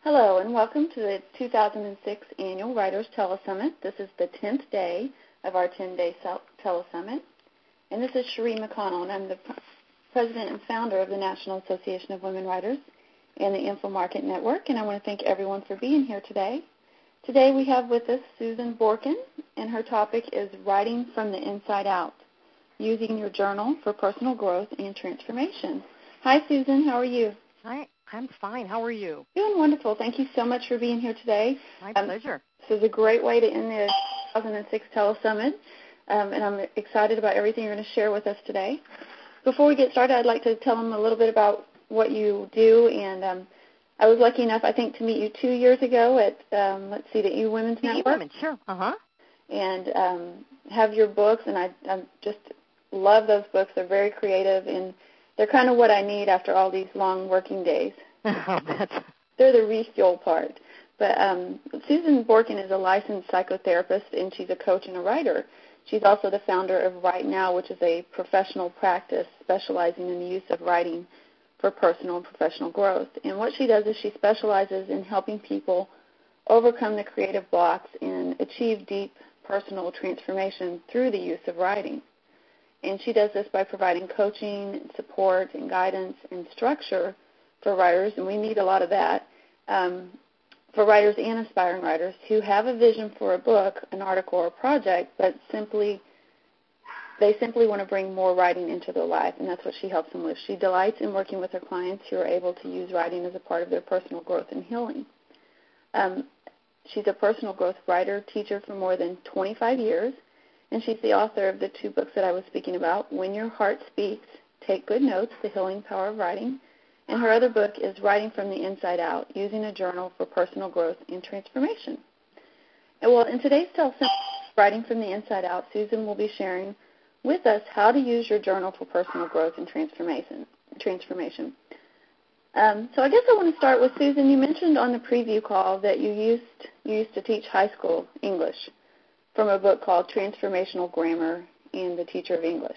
Hello, and welcome to the 2006 Annual Writers Telesummit. This is the 10th day of our 10-day telesummit. And this is Cherie McConnell, and I'm the president and founder of the National Association of Women Writers and the InfoMarket Network, and I want to thank everyone for being here today. Today we have with us Susan Borkin, and her topic is Writing from the Inside Out, Using Your Journal for Personal Growth and Transformation. Hi, Susan. How are you? Hi, I'm fine. How are you? Doing wonderful. Thank you so much for being here today. My pleasure. This is a great way to end the 2006 Telesummit, and I'm excited about everything you're going to share with us today. Before we get started, I'd like to tell them a little bit about what you do, and I was lucky enough, I think, to meet you 2 years ago at, the eWomen's Network. eWomen, sure. And have your books, and I just love those books. They're very creative, and they're kind of what I need after all these long working days. They're the refuel part. But Susan Borkin is a licensed psychotherapist, and she's a coach and a writer. She's also the founder of Write Now, which is a professional practice specializing in the use of writing for personal and professional growth. And what she does is she specializes in helping people overcome the creative blocks and achieve deep personal transformation through the use of writing. And she does this by providing coaching, support, and guidance and structure for writers, and we need a lot of that, for writers and aspiring writers who have a vision for a book, an article, or a project, but they simply want to bring more writing into their life, and that's what she helps them with. She delights in working with her clients who are able to use writing as a part of their personal growth and healing. She's a personal growth writer, teacher for more than 25 years, and she's the author of the two books that I was speaking about, When Your Heart Speaks, Take Good Notes, The Healing Power of Writing, and her other book is Writing from the Inside Out, Using a Journal for Personal Growth and Transformation. And well, in today's telesummit, Writing from the Inside Out, Susan will be sharing with us how to use your journal for personal growth and transformation. So I guess I want to start with Susan. You mentioned on the preview call that you used to teach high school English from a book called Transformational Grammar and the Teacher of English.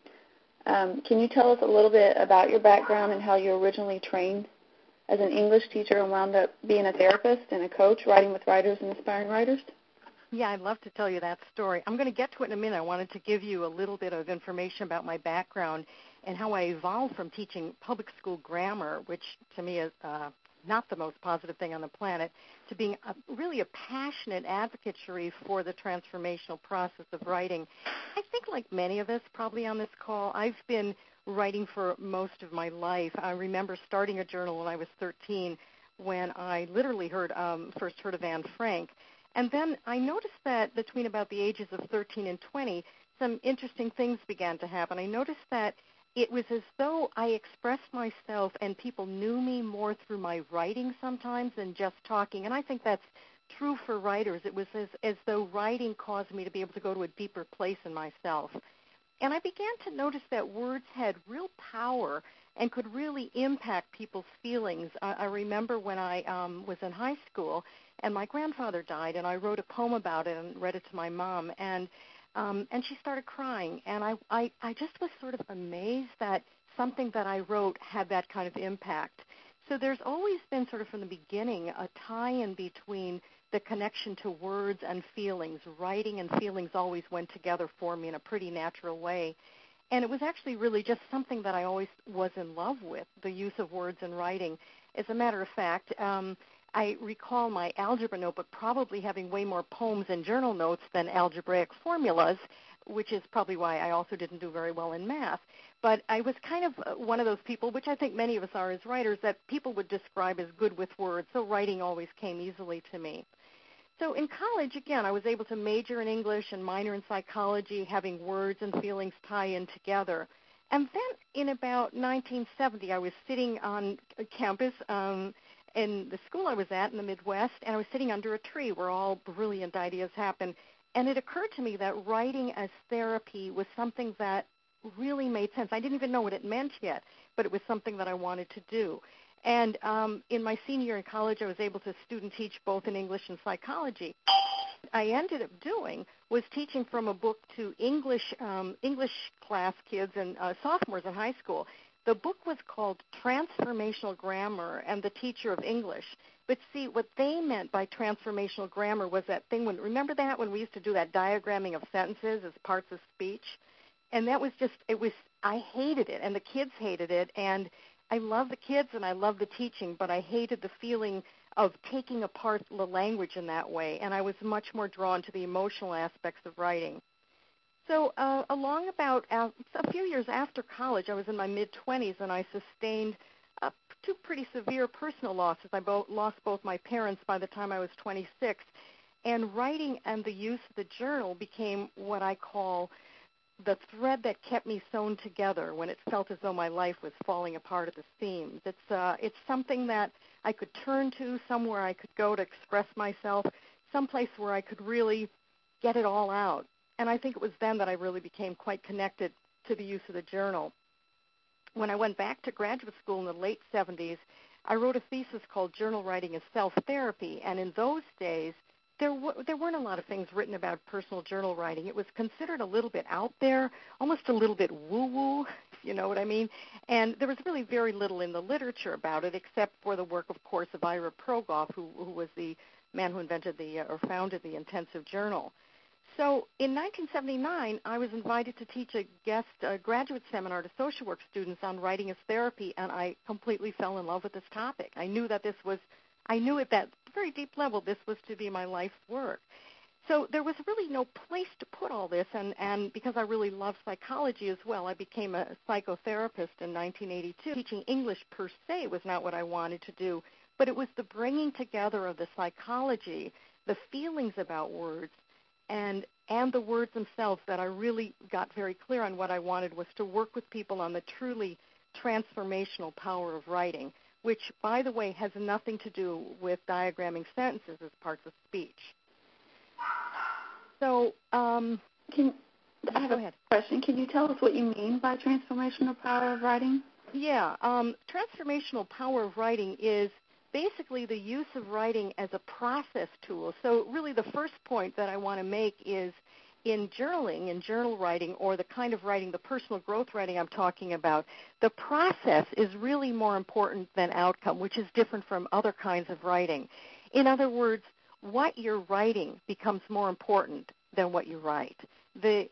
Can you tell us a little bit about your background and how you originally trained as an English teacher and wound up being a therapist and a coach, writing with writers and aspiring writers? Yeah, I'd love to tell you that story. I'm going to get to it in a minute. I wanted to give you a little bit of information about my background and how I evolved from teaching public school grammar, which to me is not the most positive thing on the planet, to being really a passionate advocate, Cherie, for the transformational process of writing. I think like many of us probably on this call, I've been writing for most of my life. I remember starting a journal when I was 13 when I literally first heard of Anne Frank. And then I noticed that between about the ages of 13 and 20, some interesting things began to happen. I noticed that it was as though I expressed myself and people knew me more through my writing sometimes than just talking. And I think that's true for writers. It was as though writing caused me to be able to go to a deeper place in myself. And I began to notice that words had real power and could really impact people's feelings. I remember when I was in high school and my grandfather died, and I wrote a poem about it and read it to my mom. And she started crying, and I just was sort of amazed that something that I wrote had that kind of impact. So there's always been sort of from the beginning a tie-in between the connection to words and feelings. Writing and feelings always went together for me in a pretty natural way. And it was actually really just something that I always was in love with, the use of words in writing. As a matter of fact, I recall my algebra notebook probably having way more poems and journal notes than algebraic formulas, which is probably why I also didn't do very well in math. But I was kind of one of those people, which I think many of us are as writers, that people would describe as good with words, so writing always came easily to me. So in college, again, I was able to major in English and minor in psychology, having words and feelings tie in together. And then in about 1970, I was sitting on campus in the school I was at in the Midwest, and I was sitting under a tree where all brilliant ideas happen. And it occurred to me that writing as therapy was something that really made sense. I didn't even know what it meant yet, but it was something that I wanted to do. And in my senior year in college, I was able to student teach both in English and psychology. I ended up doing was teaching from a book to English class kids and sophomores in high school. The book was called Transformational Grammar and the Teacher of English. But see, what they meant by transformational grammar was that thing remember that when we used to do that diagramming of sentences as parts of speech? And that was I hated it, and the kids hated it, and I love the kids and I love the teaching, but I hated the feeling of taking apart the language in that way, and I was much more drawn to the emotional aspects of writing. So along about a few years after college, I was in my mid-20s, and I sustained two pretty severe personal losses. I lost both my parents by the time I was 26, and writing and the use of the journal became what I call the thread that kept me sewn together when it felt as though my life was falling apart at the seams. It's something that I could turn to, somewhere I could go to express myself, someplace where I could really get it all out. And I think it was then that I really became quite connected to the use of the journal. When I went back to graduate school in the late 70s, I wrote a thesis called Journal Writing as Self-Therapy, and in those days, there weren't a lot of things written about personal journal writing. It was considered a little bit out there, almost a little bit woo-woo, if you know what I mean. And there was really very little in the literature about it, except for the work, of course, of Ira Progoff, who was the man who invented or founded the intensive journal. So in 1979, I was invited to teach a guest graduate seminar to social work students on writing as therapy, and I completely fell in love with this topic. I knew at that very deep level this was to be my life's work. So there was really no place to put all this, and because I really love psychology as well, I became a psychotherapist in 1982. Teaching English per se was not what I wanted to do, but it was the bringing together of the psychology, the feelings about words, and the words themselves that I really got very clear on what I wanted was to work with people on the truly transformational power of writing, which, by the way, has nothing to do with diagramming sentences as parts of speech. So, I have a question. Can you tell us what you mean by transformational power of writing? Yeah. Transformational power of writing is basically the use of writing as a process tool. So really the first point that I want to make is in journaling and journal writing, or the kind of writing, the personal growth writing I'm talking about, the process is really more important than outcome, which is different from other kinds of writing. In other words, what you're writing becomes more important than what you write. The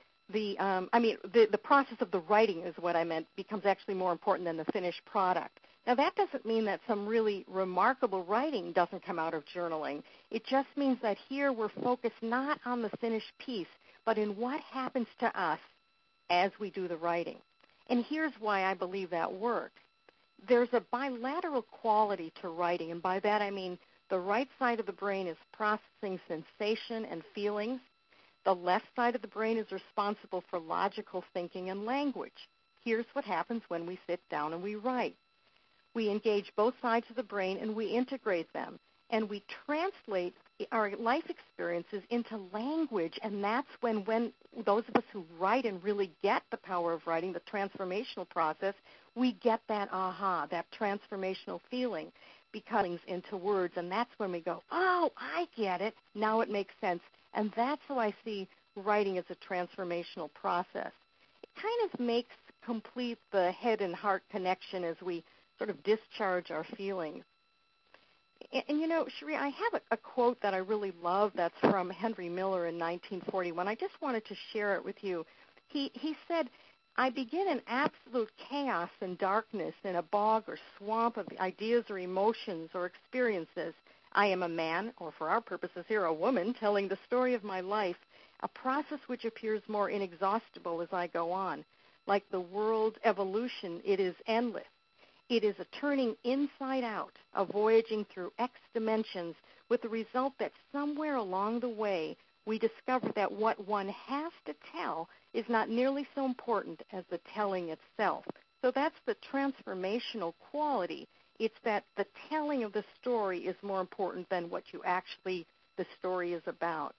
process of the writing is what I meant, becomes actually more important than the finished product. Now, that doesn't mean that some really remarkable writing doesn't come out of journaling. It just means that here we're focused not on the finished piece, but in what happens to us as we do the writing. And here's why I believe that works. There's a bilateral quality to writing, and by that I mean the right side of the brain is processing sensation and feelings. The left side of the brain is responsible for logical thinking and language. Here's what happens when we sit down and we write. We engage both sides of the brain and we integrate them. And we translate our life experiences into language. And that's when those of us who write and really get the power of writing, the transformational process, we get that aha, that transformational feeling becoming into words. And that's when we go, oh, I get it. Now it makes sense. And that's how I see writing as a transformational process. It kind of makes complete the head and heart connection as we sort of discharge our feelings. And you know, Cherie, I have a quote that I really love that's from Henry Miller in 1941. I just wanted to share it with you. He said, I begin in absolute chaos and darkness in a bog or swamp of ideas or emotions or experiences. I am a man, or for our purposes here, a woman, telling the story of my life, a process which appears more inexhaustible as I go on. Like the world's evolution, it is endless. It is a turning inside out, a voyaging through X dimensions, with the result that somewhere along the way we discover that what one has to tell is not nearly so important as the telling itself. So that's the transformational quality. It's that the telling of the story is more important than what the story is about.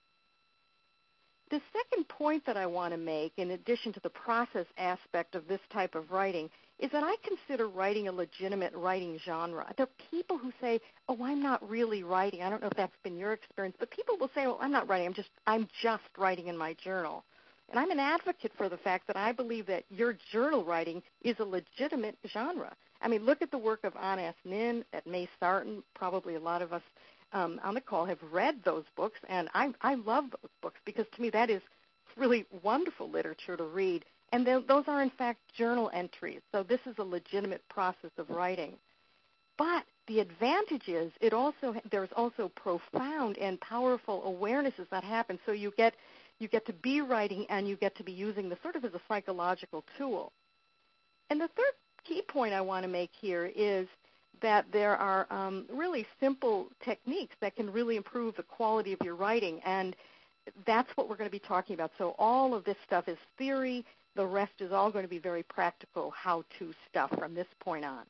The second point that I want to make, in addition to the process aspect of this type of writing, is that I consider writing a legitimate writing genre. There are people who say, oh, I'm not really writing. I don't know if that's been your experience, but people will say, well, I'm not writing. I'm just writing in my journal. And I'm an advocate for the fact that I believe that your journal writing is a legitimate genre. I mean, look at the work of Anna S. Nin, at May Sarton. Probably a lot of us on the call have read those books, and I love those books because to me that is really wonderful literature to read. And those are, in fact, journal entries. So this is a legitimate process of writing. But the advantage is there's also profound and powerful awarenesses that happen. So you get to be writing and you get to be using this sort of as a psychological tool. And the third key point I want to make here is that there are really simple techniques that can really improve the quality of your writing, and that's what we're going to be talking about. So all of this stuff is theory. The rest is all going to be very practical how-to stuff from this point on.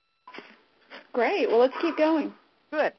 Great. Well, let's keep going. Good.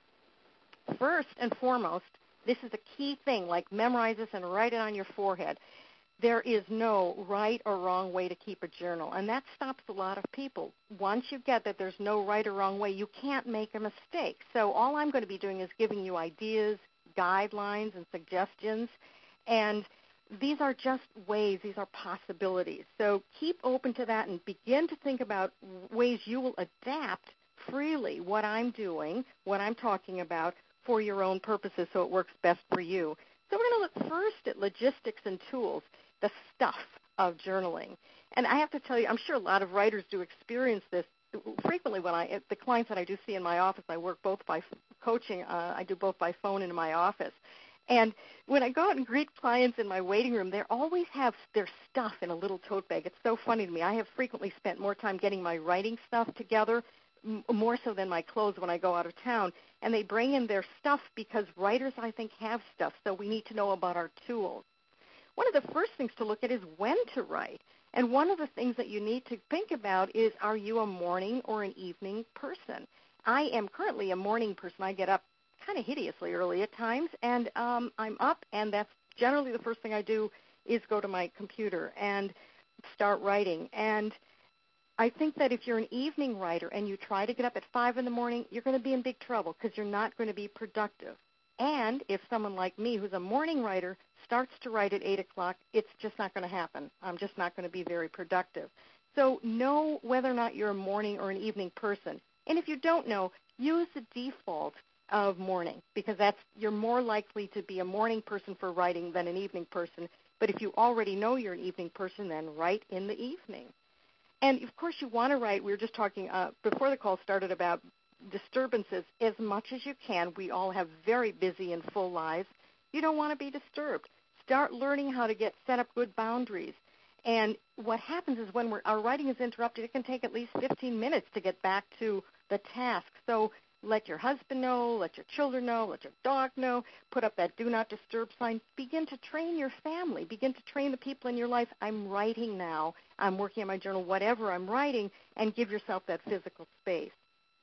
First and foremost, this is a key thing, like memorize this and write it on your forehead. There is no right or wrong way to keep a journal, and that stops a lot of people. Once you get that there's no right or wrong way, you can't make a mistake. So all I'm going to be doing is giving you ideas, guidelines, and suggestions, and these are just ways, these are possibilities. So keep open to that and begin to think about ways you will adapt freely what I'm doing, what I'm talking about, for your own purposes so it works best for you. So we're going to look first at logistics and tools, the stuff of journaling. And I have to tell you, I'm sure a lot of writers do experience this frequently. The clients that I do see in my office, I work both by coaching, I do both by phone and in my office. And when I go out and greet clients in my waiting room, they always have their stuff in a little tote bag. It's so funny to me. I have frequently spent more time getting my writing stuff together, more so than my clothes when I go out of town. And they bring in their stuff because writers, I think, have stuff, so we need to know about our tools. One of the first things to look at is when to write. And one of the things that you need to think about is, are you a morning or an evening person? I am currently a morning person. I get up kind of hideously early at times, and I'm up, and that's generally the first thing I do is go to my computer and start writing. And I think that if you're an evening writer and you try to get up at 5 in the morning, you're going to be in big trouble because you're not going to be productive. And if someone like me who's a morning writer starts to write at 8 o'clock, it's just not going to happen. I'm just not going to be very productive. So know whether or not you're a morning or an evening person. And if you don't know, use the default of morning because you're more likely to be a morning person for writing than an evening person. But if you already know you're an evening person, then write in the evening. And, of course, you want to write. We were just talking before the call started about disturbances as much as you can. We all have very busy and full lives. You don't want to be disturbed. Start learning how to set up good boundaries. And what happens is when our writing is interrupted, it can take at least 15 minutes to get back to the task. So let your husband know, let your children know, let your dog know, put up that do not disturb sign. Begin to train your family. Begin to train the people in your life. I'm writing now. I'm working on my journal, whatever I'm writing, and give yourself that physical space.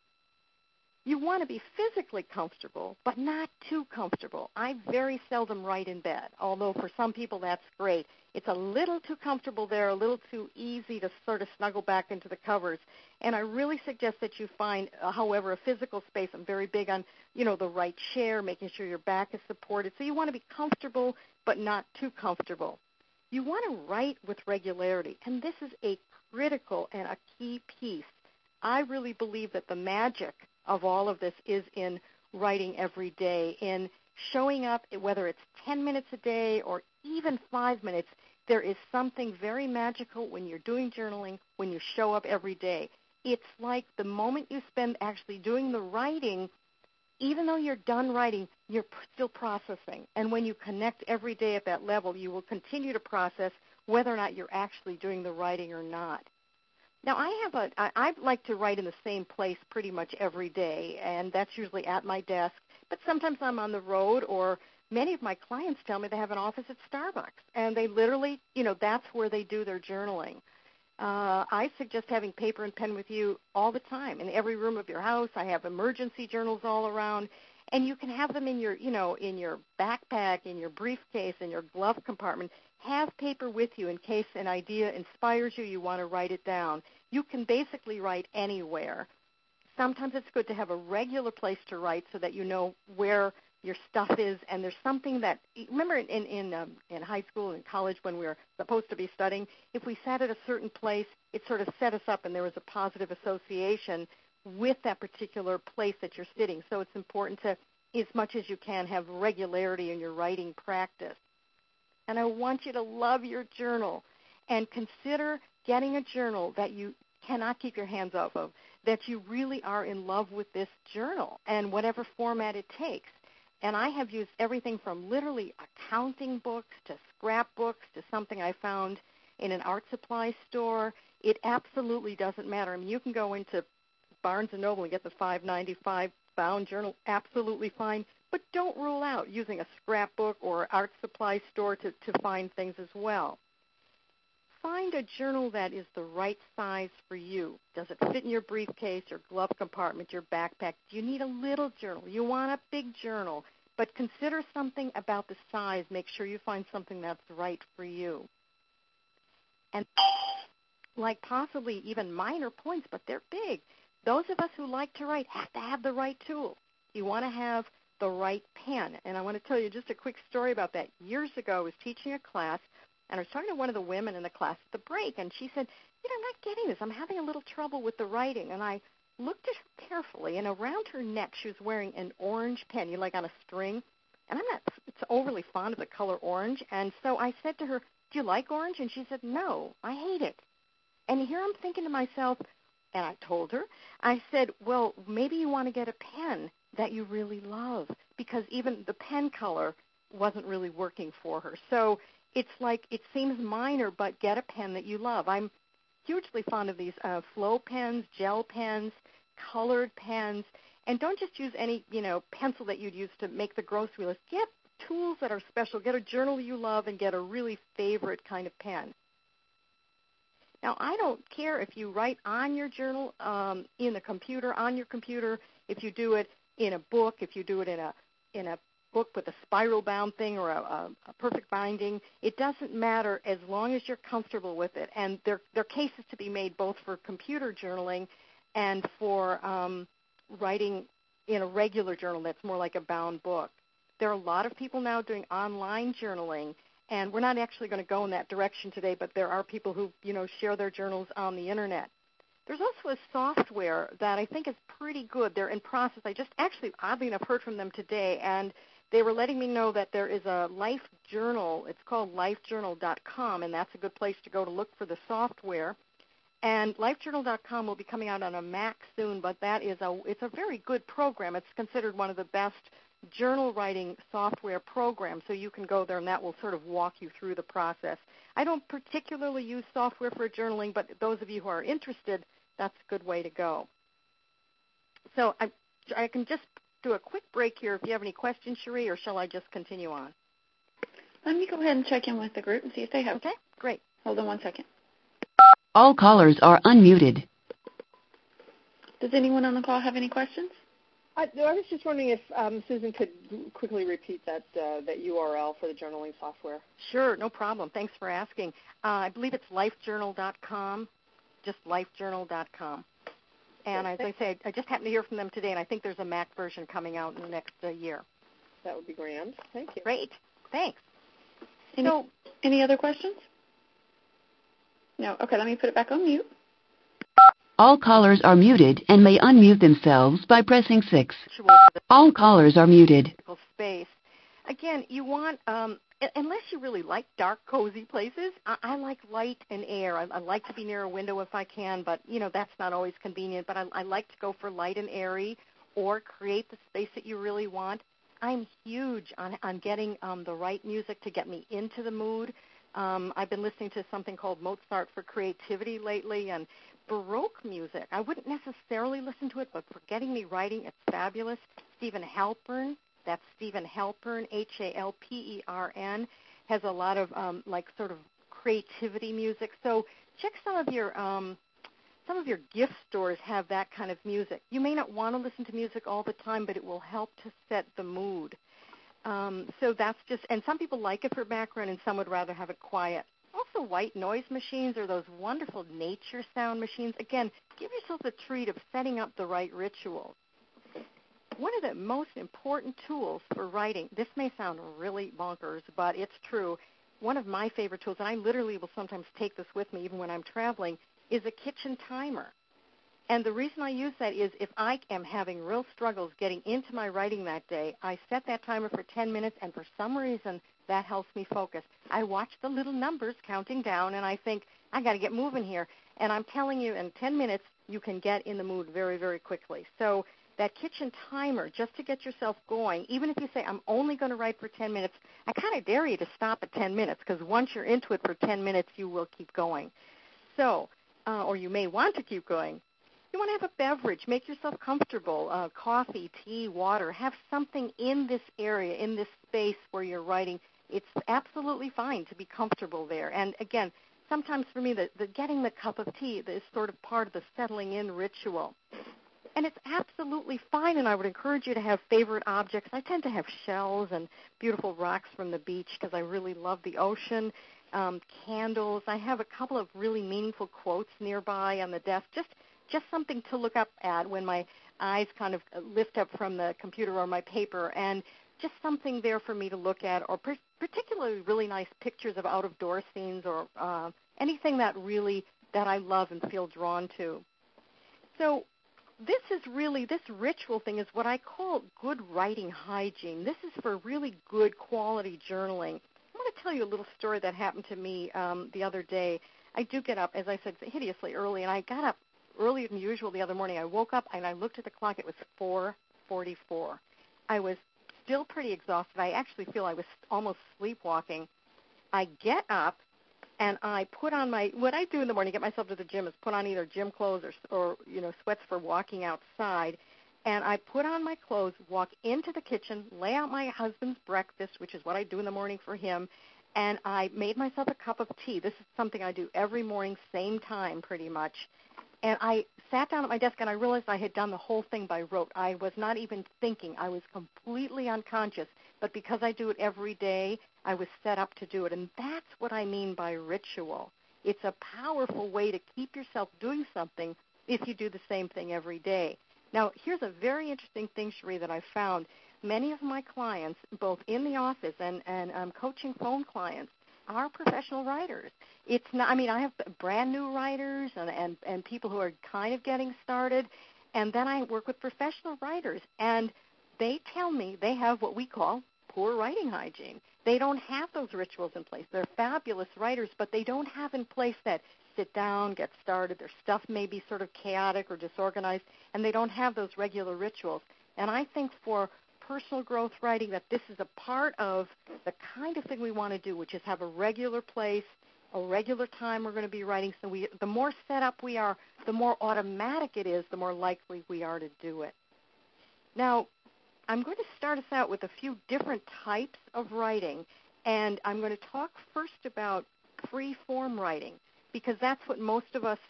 You want to be physically comfortable, but not too comfortable. I very seldom write in bed, although for some people that's great. It's a little too comfortable there, a little too easy to sort of snuggle back into the covers. And I really suggest that you find, however, a physical space. I'm very big on, the right chair, making sure your back is supported. So you want to be comfortable, but not too comfortable. You want to write with regularity, and this is a critical and a key piece. I really believe that the magic of all of this is in writing every day, in showing up, whether it's 10 minutes a day or even 5 minutes. There is something very magical when you're doing journaling, when you show up every day. It's like the moment you spend actually doing the writing, even though you're done writing, you're still processing. And when you connect every day at that level, you will continue to process whether or not you're actually doing the writing or not. Now, I like to write in the same place pretty much every day, and that's usually at my desk. But sometimes I'm on the road, or many of my clients tell me they have an office at Starbucks, and they literally, that's where they do their journaling. I suggest having paper and pen with you all the time. In every room of your house, I have emergency journals all around, and you can have them in your, in your backpack, in your briefcase, in your glove compartment. Have paper with you in case an idea inspires you, you want to write it down. You can basically write anywhere. Sometimes it's good to have a regular place to write so that you know where your stuff is, and there's something that, remember in high school and college when we were supposed to be studying, if we sat at a certain place, it sort of set us up and there was a positive association with that particular place that you're sitting. So it's important to, as much as you can, have regularity in your writing practice. And I want you to love your journal and consider getting a journal that you cannot keep your hands off of, that you really are in love with this journal and whatever format it takes. And I have used everything from literally accounting books to scrapbooks to something I found in an art supply store. It absolutely doesn't matter. I mean, you can go into Barnes & Noble and get the $5.95 bound journal, absolutely fine. But don't rule out using a scrapbook or art supply store to find things as well. Find a journal that is the right size for you. Does it fit in your briefcase, your glove compartment, your backpack? Do you need a little journal? You want a big journal, but consider something about the size. Make sure you find something that's right for you. And like possibly even minor points, but they're big. Those of us who like to write have to have the right tool. You want to have the right pen. And I want to tell you just a quick story about that. Years ago, I was teaching a class, and I was talking to one of the women in the class at the break, and she said, I'm not getting this. I'm having a little trouble with the writing. And I looked at her carefully, and around her neck she was wearing an orange pen, like on a string. And I'm not overly fond of the color orange. And so I said to her, do you like orange? And she said, no, I hate it. And here I'm thinking to myself, and I told her, I said, well, maybe you want to get a pen that you really love, because even the pen color wasn't really working for her. So it's like, it seems minor, but get a pen that you love. I'm hugely fond of these flow pens, gel pens, colored pens, and don't just use any, pencil that you'd use to make the grocery list. Get tools that are special. Get a journal you love and get a really favorite kind of pen. Now, I don't care if you write on your journal, in the computer, on your computer, if you do it in a book, if you do it in a book with a spiral bound thing or a perfect binding. It doesn't matter as long as you're comfortable with it. And there are cases to be made both for computer journaling and for writing in a regular journal that's more like a bound book. There are a lot of people now doing online journaling, and we're not actually going to go in that direction today, but there are people who, share their journals on the Internet. There's also a software that I think is pretty good. They're in process. I just actually, oddly enough, heard from them today, and they were letting me know that there is a Life Journal. It's called lifejournal.com, and that's a good place to go to look for the software. And lifejournal.com will be coming out on a Mac soon, but it's a very good program. It's considered one of the best journal writing software programs, so you can go there, and that will sort of walk you through the process. I don't particularly use software for journaling, but those of you who are interested, that's a good way to go. So I can just do a quick break here if you have any questions, Cherie, or shall I just continue on? Let me go ahead and check in with the group and see if they have. Okay, great. Hold on one second. All callers are unmuted. Does anyone on the call have any questions? I was just wondering if Susan could quickly repeat that URL for the journaling software. Sure, no problem. Thanks for asking. I believe it's lifejournal.com, just lifejournal.com. And as I say, I just happened to hear from them today, and I think there's a Mac version coming out in the next year. That would be grand. Thank you. Great. Thanks. Any other questions? No. Okay, let me put it back on mute. All callers are muted and may unmute themselves by pressing 6. All callers are muted. Space. Again, you want, unless you really like dark, cozy places, I like light and air. I like to be near a window if I can, but, that's not always convenient. But I like to go for light and airy or create the space that you really want. I'm huge on getting the right music to get me into the mood. I've been listening to something called Mozart for Creativity lately, and Baroque music. I wouldn't necessarily listen to it, but for getting me writing, it's fabulous. Stephen Halpern, that's Stephen Halpern, Halpern, has a lot of sort of creativity music. So check some of your gift stores have that kind of music. You may not want to listen to music all the time, but it will help to set the mood. So that's just, and some people like it for background, and some would rather have it quiet. Also, white noise machines are those wonderful nature sound machines. Again, give yourself the treat of setting up the right ritual. one of the most important tools for writing, this may sound really bonkers, but it's true, one of my favorite tools, and I literally will sometimes take this with me even when I'm traveling, is a kitchen timer. And the reason I use that is if I am having real struggles getting into my writing that day, I set that timer for 10 minutes, and for some reason that helps me focus. I watch the little numbers counting down, and I think, I got to get moving here. And I'm telling you, in 10 minutes, you can get in the mood very, very quickly. So that kitchen timer, just to get yourself going, even if you say, I'm only going to write for 10 minutes, I kind of dare you to stop at 10 minutes, because once you're into it for 10 minutes, you will keep going. So, or you may want to keep going. You want to have a beverage. Make yourself comfortable. Coffee, tea, water. Have something in this area, in this space where you're writing. It's absolutely fine to be comfortable there. And again, sometimes for me, the getting the cup of tea is sort of part of the settling in ritual. And it's absolutely fine, and I would encourage you to have favorite objects. I tend to have shells and beautiful rocks from the beach because I really love the ocean. Candles. I have a couple of really meaningful quotes nearby on the desk, just something to look up at when my eyes kind of lift up from the computer or my paper, and just something there for me to look at, or particularly really nice pictures of out-of-door scenes, or anything that I love and feel drawn to. So this ritual thing is what I call good writing hygiene. This is for really good quality journaling. I want to tell you a little story that happened to me the other day. I do get up, as I said, hideously early, and I got up earlier than usual the other morning. I woke up and I looked at the clock. It was 4:44. I was still pretty exhausted. I actually feel I was almost sleepwalking. I get up and I put on what I do in the morning, get myself to the gym, is put on either gym clothes or sweats for walking outside. And I put on my clothes, walk into the kitchen, lay out my husband's breakfast, which is what I do in the morning for him, and I made myself a cup of tea. This is something I do every morning, same time pretty much. And I sat down at my desk, and I realized I had done the whole thing by rote. I was not even thinking. I was completely unconscious. But because I do it every day, I was set up to do it. And that's what I mean by ritual. It's a powerful way to keep yourself doing something if you do the same thing every day. Now, here's a very interesting thing, Cherie, that I found. Many of my clients, both in the office and coaching phone clients, are professional writers. It's not. I mean, I have brand new writers and people who are kind of getting started, and then I work with professional writers, and they tell me they have what we call poor writing hygiene. They don't have those rituals in place. They're fabulous writers, but they don't have in place that sit down, get started. Their stuff may be sort of chaotic or disorganized, and they don't have those regular rituals. And I think for personal growth writing that this is a part of the kind of thing we want to do, which is have a regular place, a regular time we're going to be writing. So the more set up we are, the more automatic it is, the more likely we are to do it. Now, I'm going to start us out with a few different types of writing, and I'm going to talk first about free-form writing, because that's what most of us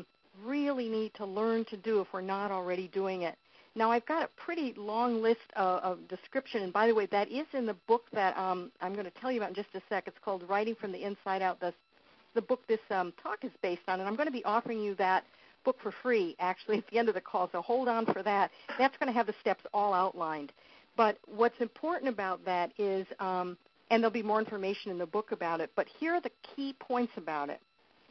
really need to learn to do if we're not already doing it. Now, I've got a pretty long list of description, and by the way, that is in the book that I'm going to tell you about in just a sec. It's called Writing from the Inside Out. The book this talk is based on, and I'm going to be offering you that book for free, actually, at the end of the call, so hold on for that. That's going to have the steps all outlined. But what's important about that is, and there'll be more information in the book about it, but here are the key points about it.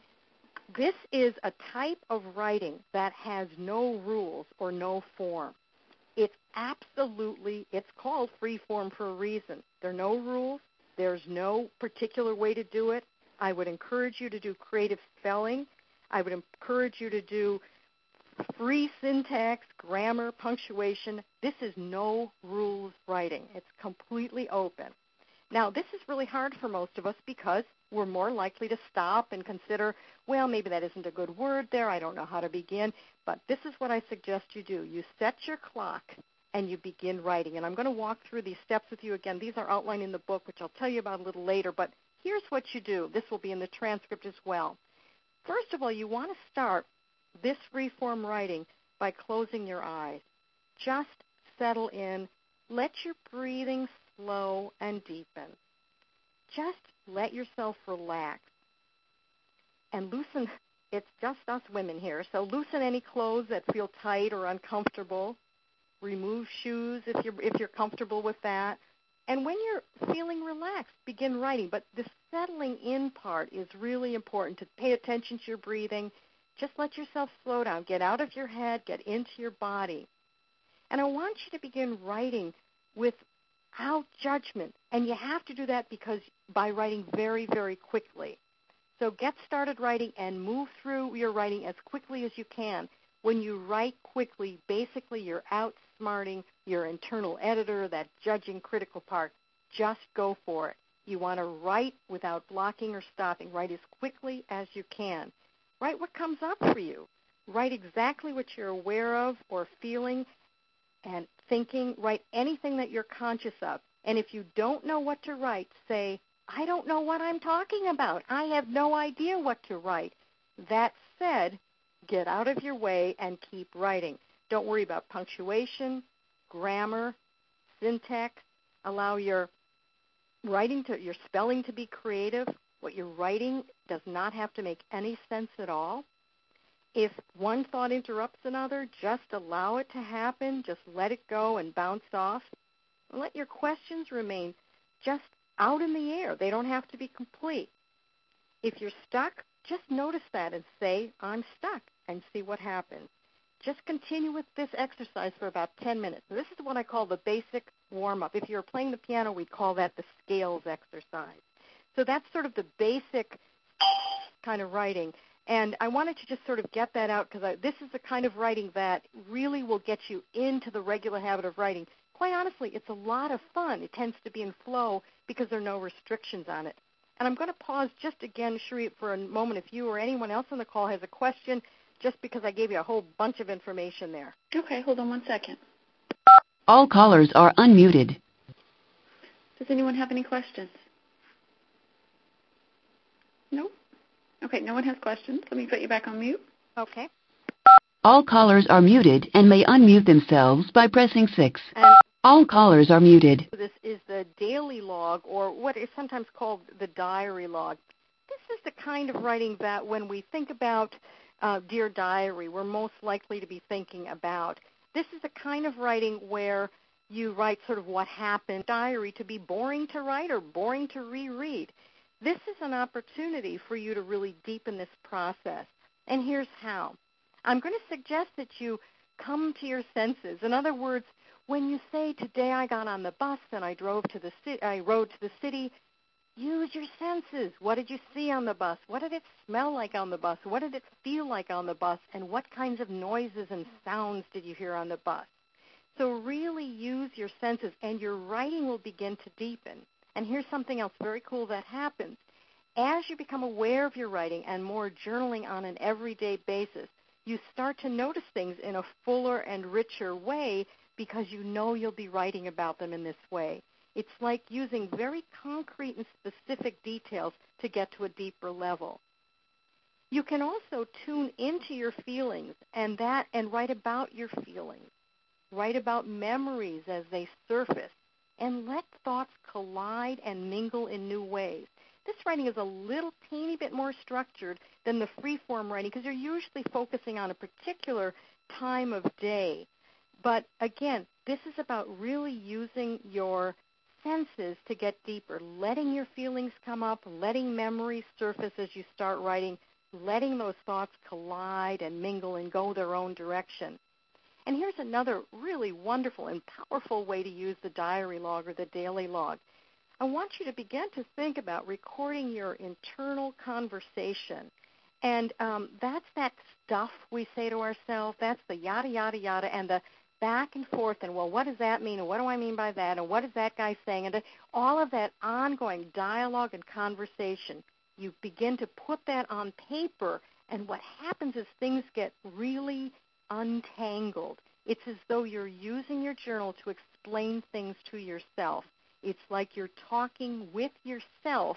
This is a type of writing that has no rules or no form. It's called free form for a reason. There are no rules. There's no particular way to do it. I would encourage you to do creative spelling. I would encourage you to do free syntax, grammar, punctuation. This is no rules writing. It's completely open. Now, this is really hard for most of us because we're more likely to stop and consider, well, maybe that isn't a good word there. I don't know how to begin. But this is what I suggest you do. You set your clock and you begin writing. And I'm going to walk through these steps with you again. These are outlined in the book, which I'll tell you about a little later. But here's what you do. This will be in the transcript as well. First of all, you want to start this free-form writing by closing your eyes. Just settle in. Let your breathing slow and deepen. Just let yourself relax and loosen. It's just us women here, so loosen any clothes that feel tight or uncomfortable. remove shoes if you're comfortable with that. And when you're feeling relaxed, begin writing. But the settling in part is really important, to pay attention to your breathing. Just let yourself slow down. Get out of your head. Get into your body. And I want you to begin writing without judgment. And you have to do that by writing very, very quickly. So get started writing and move through your writing as quickly as you can. When you write quickly, basically you're outsmarting your internal editor, that judging critical part. Just go for it. You want to write without blocking or stopping. Write as quickly as you can. Write what comes up for you. Write exactly what you're aware of or feeling and thinking. Write anything that you're conscious of. And if you don't know what to write, say, I don't know what I'm talking about. I have no idea what to write. That said, get out of your way and keep writing. Don't worry about punctuation, grammar, syntax. Allow your spelling to be creative. What you're writing does not have to make any sense at all. If one thought interrupts another, just allow it to happen. Just let it go and bounce off. And let your questions remain just out in the air. They don't have to be complete. If you're stuck, just notice that and say, I'm stuck, and see what happens. Just continue with this exercise for about 10 minutes. This is what I call the basic warm-up. If you're playing the piano, we'd call that the scales exercise. So that's sort of the basic kind of writing. And I wanted to just sort of get that out because this is the kind of writing that really will get you into the regular habit of writing. Quite honestly, it's a lot of fun. It tends to be in flow because there are no restrictions on it. And I'm going to pause just again, Sheree, for a moment if you or anyone else on the call has a question, just because I gave you a whole bunch of information there. Okay, hold on 1 second. All callers are unmuted. Does anyone have any questions? No? Okay, no one has questions. Let me put you back on mute. Okay. All callers are muted and may unmute themselves by pressing 6. All callers are muted. This is the daily log, or what is sometimes called the diary log. This is the kind of writing that when we think about Dear Diary, we're most likely to be thinking about. This is the kind of writing where you write sort of what happened. Diary to be boring to write or boring to reread. This is an opportunity for you to really deepen this process. And here's how. I'm going to suggest that you come to your senses. In other words, when you say, today I got on the bus and I rode to the city, use your senses. What did you see on the bus? What did it smell like on the bus? What did it feel like on the bus? And what kinds of noises and sounds did you hear on the bus? So really use your senses, and your writing will begin to deepen. And here's something else very cool that happens. As you become aware of your writing and more journaling on an everyday basis, you start to notice things in a fuller and richer way because you know you'll be writing about them in this way. It's like using very concrete and specific details to get to a deeper level. You can also tune into your feelings and write about your feelings. Write about memories as they surface, and let thoughts collide and mingle in new ways. This writing is a little teeny bit more structured than the free-form writing because you're usually focusing on a particular time of day. But again, this is about really using your senses to get deeper, letting your feelings come up, letting memories surface as you start writing, letting those thoughts collide and mingle and go their own direction. And here's another really wonderful and powerful way to use the diary log or the daily log. I want you to begin to think about recording your internal conversation. And that's that stuff we say to ourselves. That's the yada, yada, yada, and the back and forth, and, well, what does that mean, and what do I mean by that, and what is that guy saying, and all of that ongoing dialogue and conversation. You begin to put that on paper, and what happens is things get really untangled. It's as though you're using your journal to explain things to yourself. It's like you're talking with yourself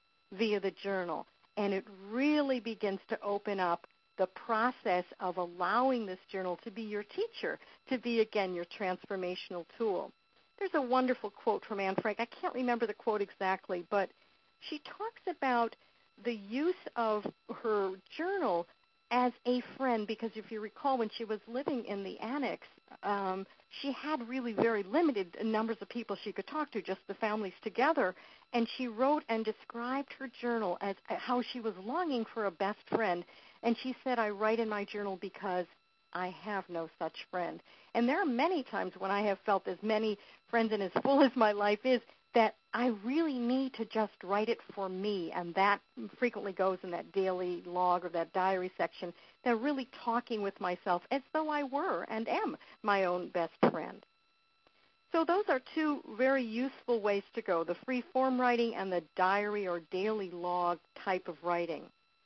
via the journal, and it really begins to open up the process of allowing this journal to be your teacher, to be, again, your transformational tool. There's a wonderful quote from Anne Frank. I can't remember the quote exactly, but she talks about the use of her journal as a friend, because if you recall, when she was living in the annex she had really very limited numbers of people she could talk to, just the families together. And she wrote and described her journal as how she was longing for a best friend. And she said, I write in my journal because I have no such friend. And there are many times when I have felt as many friends and as full as my life is, that I really need to just write it for me, and that frequently goes in that daily log or that diary section, that really talking with myself as though I were and am my own best friend. So those are two very useful ways to go, the free form writing and the diary or daily log type of writing.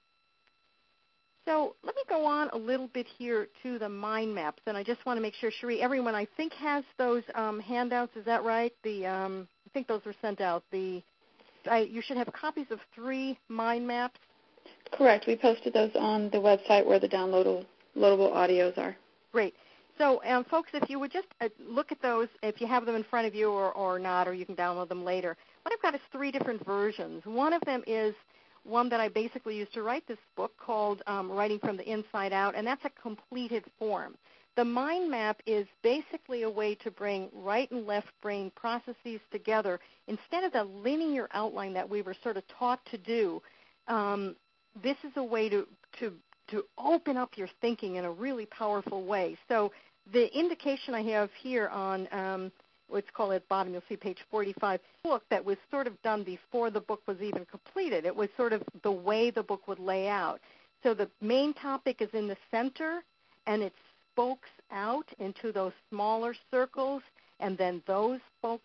So let me go on a little bit here to the mind maps, and I just want to make sure, Cherie, everyone I think has those handouts. Is that right? I think those were sent out. You should have copies of 3 mind maps. Correct. We posted those on the website where the downloadable audios are. Great. So, folks, if you would just look at those, if you have them in front of you or not, or you can download them later. What I've got is 3 different versions. One of them is one that I basically used to write this book called Writing from the Inside Out, and that's a completed form. The mind map is basically a way to bring right and left brain processes together. Instead of the linear outline that we were sort of taught to do, this is a way to open up your thinking in a really powerful way. So the indication I have here on what's called at the bottom, you'll see page 45, book that was sort of done before the book was even completed. It was sort of the way the book would lay out. So the main topic is in the center, and it spokes out into those smaller circles, and then those spoke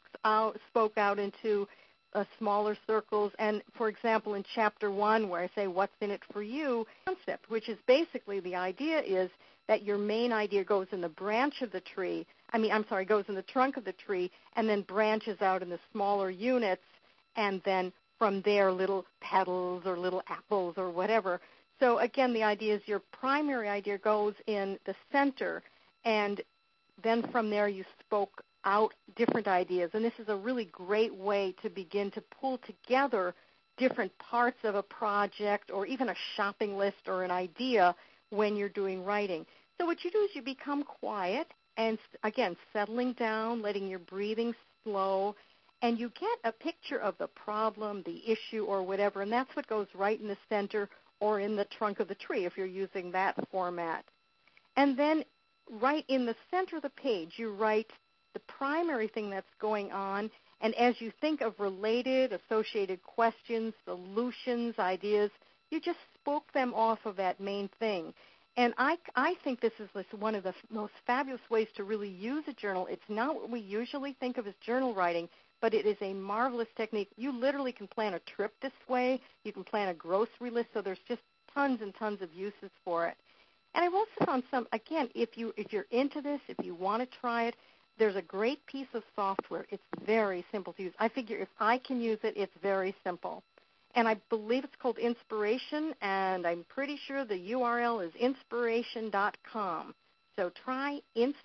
out into smaller circles. And, for example, in Chapter 1, where I say, what's in it for you, concept, which is basically the idea is that your main idea goes in the branch of the tree, goes in the trunk of the tree, and then branches out in the smaller units, and then from there little petals or little apples or whatever. So, again, the idea is your primary idea goes in the center, and then from there you spoke out different ideas. And this is a really great way to begin to pull together different parts of a project or even a shopping list or an idea when you're doing writing. So what you do is you become quiet and, again, settling down, letting your breathing slow, and you get a picture of the problem, the issue, or whatever, and that's what goes right in the center or in the trunk of the tree if you're using that format. And then right in the center of the page, you write the primary thing that's going on, and as you think of related, associated questions, solutions, ideas, you just spoke them off of that main thing. And I think this is one of the most fabulous ways to really use a journal. It's not what we usually think of as journal writing, but it is a marvelous technique. You literally can plan a trip this way. You can plan a grocery list, so there's just tons and tons of uses for it. And I've also found some, again, if you're into this, if you want to try it, there's a great piece of software. It's very simple to use. I figure if I can use it, it's very simple. And I believe it's called Inspiration, and I'm pretty sure the URL is inspiration.com. So try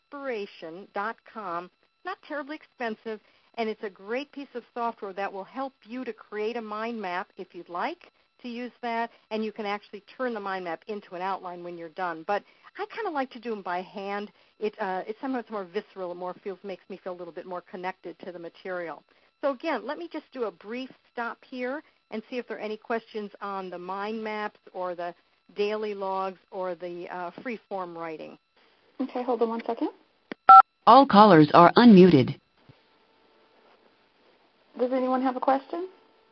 inspiration.com. Not terribly expensive, and it's a great piece of software that will help you to create a mind map if you'd like to use that, and you can actually turn the mind map into an outline when you're done. But I kind of like to do them by hand. It's sometimes more visceral. It makes me feel a little bit more connected to the material. So again, let me just do a brief stop here and see if there are any questions on the mind maps or the daily logs or the free form writing. Okay, hold on 1 second. All callers are unmuted. Does anyone have a question?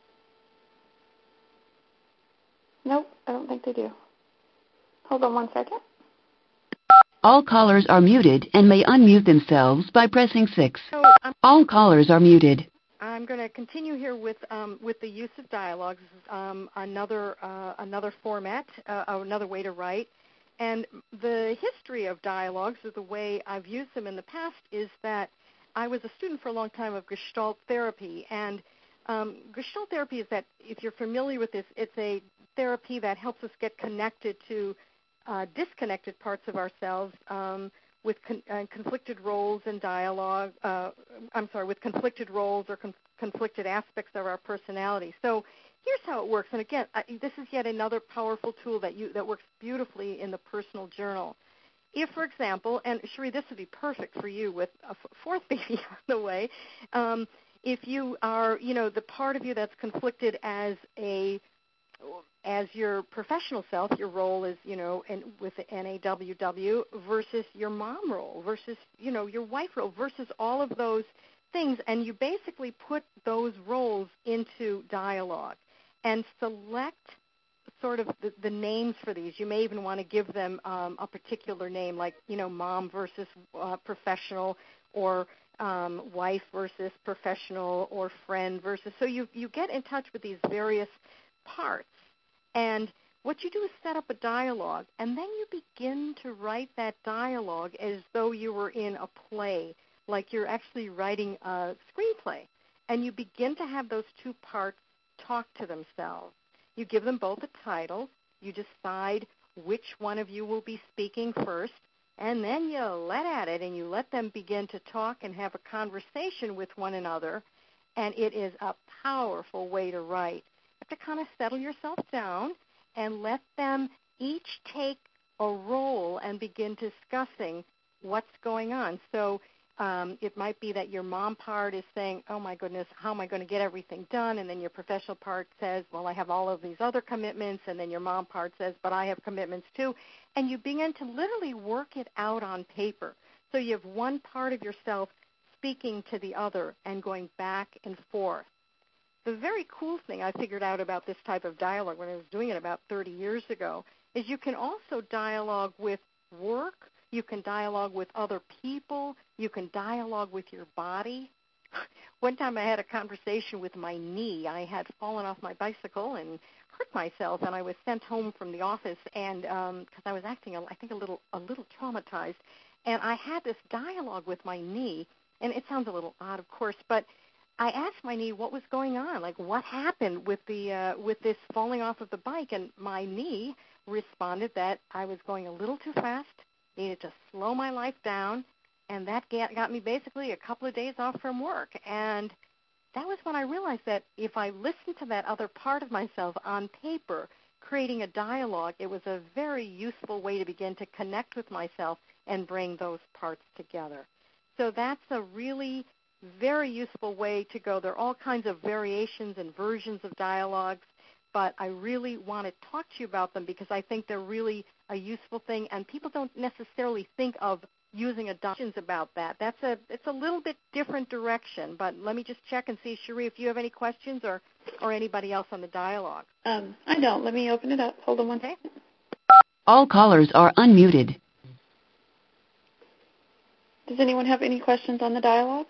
Nope, I don't think they do. Hold on 1 second. All callers are muted and may unmute themselves by pressing 6. All callers are muted. I'm going to continue here with the use of dialogues. This is another format, another way to write. And the history of dialogues, or the way I've used them in the past, is that I was a student for a long time of Gestalt therapy. And Gestalt therapy is that, if you're familiar with this, it's a therapy that helps us get connected to disconnected parts of ourselves with conflicted roles in dialogue. With conflicted roles or conflicted aspects of our personality. So here's how it works. And again, this is yet another powerful tool that works beautifully in the personal journal. if, for example, and Cherie, this would be perfect for you with a fourth baby on the way, if you are, the part of you that's conflicted as your professional self, your role is, with the NAWW versus your mom role versus, your wife role versus all of those things, and you basically put those roles into dialogue and select sort of the names for these. You may even want to give them a particular name, like, mom versus professional, or wife versus professional, or friend versus. So you get in touch with these various parts. And what you do is set up a dialogue, and then you begin to write that dialogue as though you were in a play, like you're actually writing a screenplay. And you begin to have those two parts talk to themselves. You give them both a title. You decide which one of you will be speaking first, and then you let at it, and you let them begin to talk and have a conversation with one another, and it is a powerful way to write. You have to kind of settle yourself down and let them each take a role and begin discussing what's going on. So it might be that your mom part is saying, oh, my goodness, how am I going to get everything done? And then your professional part says, well, I have all of these other commitments. And then your mom part says, but I have commitments too. And you begin to literally work it out on paper. So you have one part of yourself speaking to the other and going back and forth. The very cool thing I figured out about this type of dialogue when I was doing it about 30 years ago is you can also dialogue with work. You can dialogue with other people. You can dialogue with your body. One time I had a conversation with my knee. I had fallen off my bicycle and hurt myself, and I was sent home from the office, and because I was acting, I think, a little traumatized. And I had this dialogue with my knee, and it sounds a little odd, of course, but I asked my knee what was going on, like what happened with this falling off of the bike, and my knee responded that I was going a little too fast, needed to slow my life down, and that got me basically a couple of days off from work. And that was when I realized that if I listened to that other part of myself on paper, creating a dialogue, it was a very useful way to begin to connect with myself and bring those parts together. So that's a really very useful way to go. There are all kinds of variations and versions of dialogues, but I really want to talk to you about them because I think they're really a useful thing, and people don't necessarily think of using adoptions about that. It's a little bit different direction, but let me just check and see, Cherie, if you have any questions or anybody else on the dialogue. I don't. Let me open it up. Hold on one second. All callers are unmuted. Does anyone have any questions on the dialogue?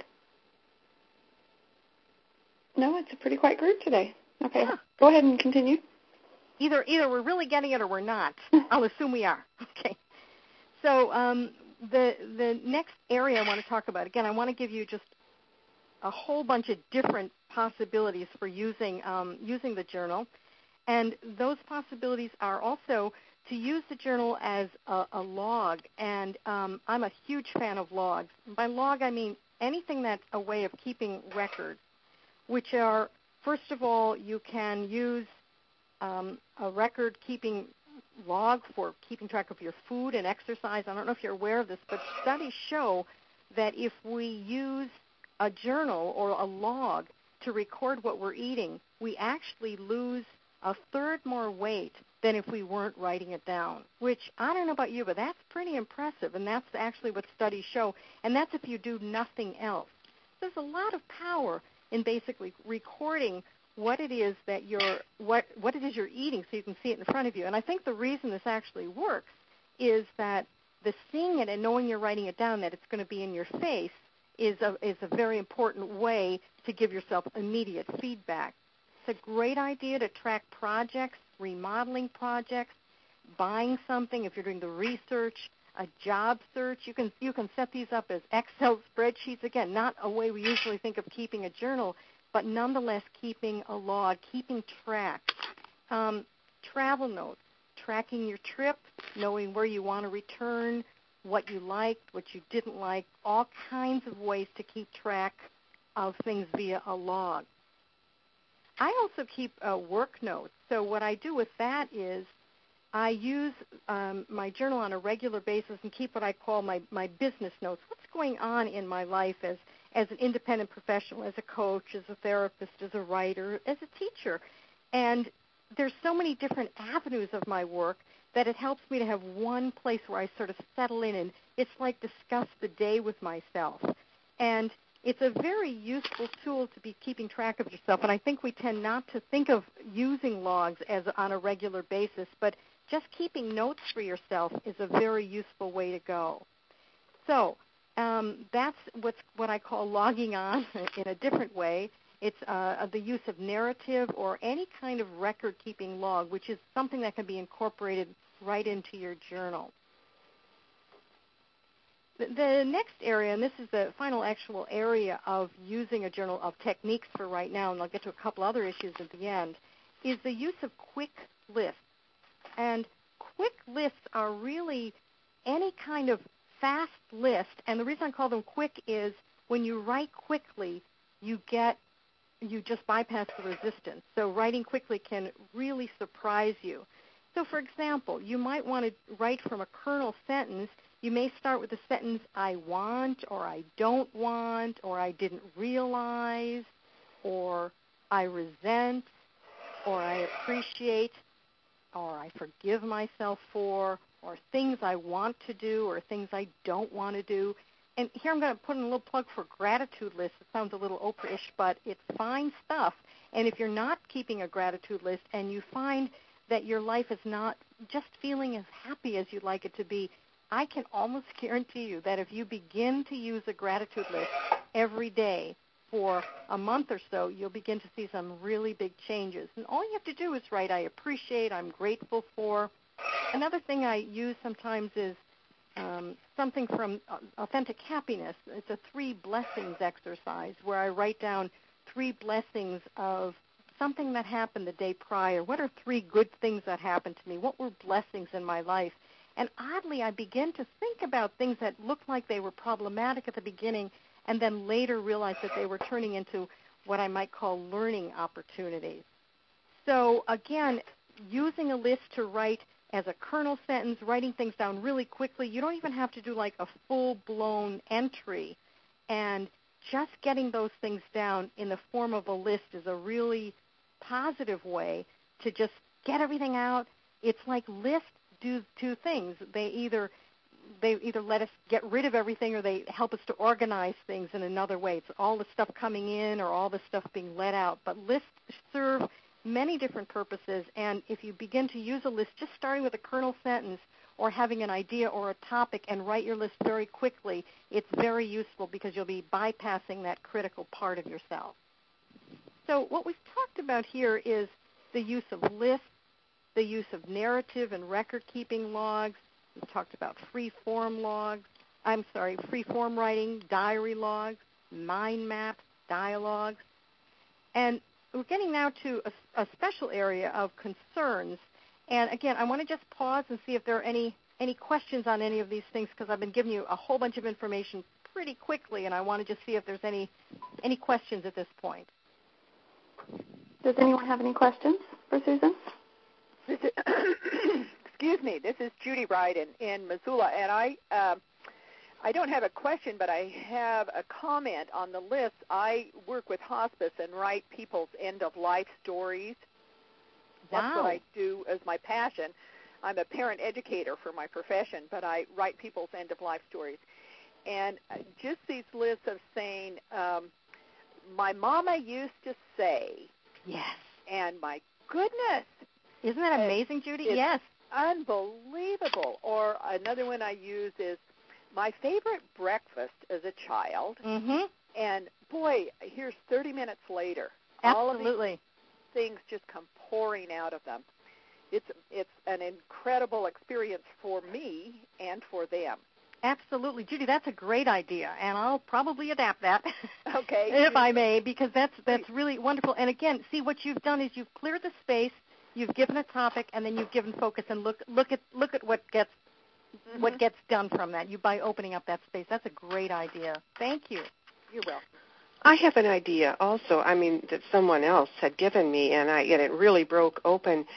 No, it's a pretty quiet group today. Okay, yeah. Go ahead and continue. Either we're really getting it or we're not. I'll assume we are. Okay. So the next area I want to talk about, again, I want to give you just a whole bunch of different possibilities for using the journal. And those possibilities are also to use the journal as a log. And I'm a huge fan of logs. By log, I mean anything that's a way of keeping records, which are, first of all, you can use a record-keeping log for keeping track of your food and exercise. I don't know if you're aware of this, but studies show that if we use a journal or a log to record what we're eating, we actually lose a third more weight than if we weren't writing it down, which I don't know about you, but that's pretty impressive, and that's actually what studies show, and that's if you do nothing else. There's a lot of power in basically recording what it is that what it is you're eating, so you can see it in front of you. And I think the reason this actually works is that the seeing it and knowing you're writing it down, that it's going to be in your face, is a very important way to give yourself immediate feedback. It's a great idea to track projects, remodeling projects, buying something if you're doing the research, a job search. You can set these up as Excel spreadsheets. Again, not a way we usually think of keeping a journal, but nonetheless keeping a log, keeping track. Travel notes, tracking your trip, knowing where you want to return, what you liked, what you didn't like, all kinds of ways to keep track of things via a log. I also keep work notes. So what I do with that is I use my journal on a regular basis and keep what I call my business notes. What's going on in my life as an independent professional, as a coach, as a therapist, as a writer, as a teacher. And there's so many different avenues of my work that it helps me to have one place where I sort of settle in, and it's like discuss the day with myself. And it's a very useful tool to be keeping track of yourself. And I think we tend not to think of using logs as on a regular basis, but just keeping notes for yourself is a very useful way to go. So that's what I call logging on in a different way. It's the use of narrative or any kind of record-keeping log, which is something that can be incorporated right into your journal. The next area, and this is the final actual area of using a journal of techniques for right now, and I'll get to a couple other issues at the end, is the use of quick lists. And quick lists are really any kind of fast list, and the reason I call them quick is when you write quickly, you just bypass the resistance. So writing quickly can really surprise you. So for example, you might want to write from a kernel sentence. You may start with the sentence, I want, or I don't want, or I didn't realize, or I resent, or I appreciate, or I forgive myself for, or things I want to do, or things I don't want to do. And here I'm going to put in a little plug for gratitude lists. It sounds a little Oprah-ish, but it's fine stuff. And if you're not keeping a gratitude list and you find that your life is not just feeling as happy as you'd like it to be, I can almost guarantee you that if you begin to use a gratitude list every day for a month or so, you'll begin to see some really big changes. And all you have to do is write, I appreciate, I'm grateful for. Another thing I use sometimes is something from Authentic Happiness. It's a 3 blessings exercise where I write down 3 blessings of something that happened the day prior. What are 3 good things that happened to me? What were blessings in my life? And oddly, I begin to think about things that looked like they were problematic at the beginning and then later realize that they were turning into what I might call learning opportunities. So again, using a list to write as a kernel sentence, writing things down really quickly. You don't even have to do like a full-blown entry. And just getting those things down in the form of a list is a really positive way to just get everything out. It's like lists do 2 things. They either let us get rid of everything or they help us to organize things in another way. It's all the stuff coming in or all the stuff being let out. But lists serve many different purposes, and if you begin to use a list, just starting with a kernel sentence or having an idea or a topic and write your list very quickly, it's very useful because you'll be bypassing that critical part of yourself. So what we've talked about here is the use of lists, the use of narrative and record-keeping logs. We've talked about free-form writing, diary logs, mind maps, dialogues. And we're getting now to a special area of concerns. And again, I want to just pause and see if there are any questions on any of these things because I've been giving you a whole bunch of information pretty quickly, and I want to just see if there's any questions at this point. Does anyone have any questions for Susan? Excuse me. This is Judy Wright in Missoula, and I don't have a question, but I have a comment on the list. I work with hospice and write people's end-of-life stories. That's what I do as my passion. I'm a parent educator for my profession, but I write people's end-of-life stories. And just these lists of saying, my mama used to say. Yes. And my goodness. Isn't that amazing, Judy? Yes. Unbelievable. Or another one I use is, my favorite breakfast as a child, and boy, here's 30 minutes later. Absolutely. All of these things just come pouring out of them. It's an incredible experience for me and for them. Absolutely. Judy, that's a great idea, and I'll probably adapt that, okay, if I may, because that's really wonderful. And again, see, what you've done is you've cleared the space, you've given a topic, and then you've given focus, and look at what gets done from that, by opening up that space. That's a great idea. Thank you. You're welcome. I have an idea also, that someone else had given me, and it really broke open